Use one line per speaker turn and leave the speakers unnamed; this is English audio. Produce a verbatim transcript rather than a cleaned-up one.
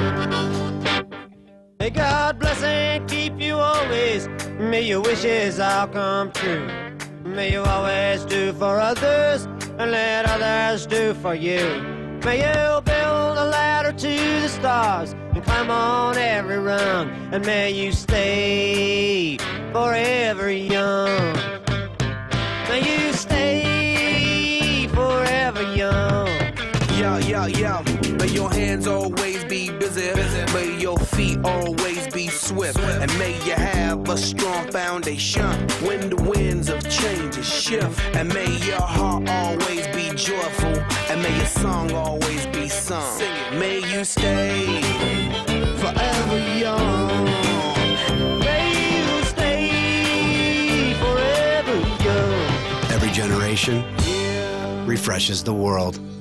May God bless and keep you always. May your wishes all come true. May you always do for others and let others do for you. May you build a ladder to the stars and climb on every rung. And may you stay forever young. May you stay forever young.
Yo, yo, yo, may your hands always be busy, busy. May your feet always be swift, swift. And may you have a strong foundation when the winds of change shift. And may your heart always be joyful, and may your song always be sung. Sing it. May you stay forever young.
May you stay forever young.
Every generation refreshes the world.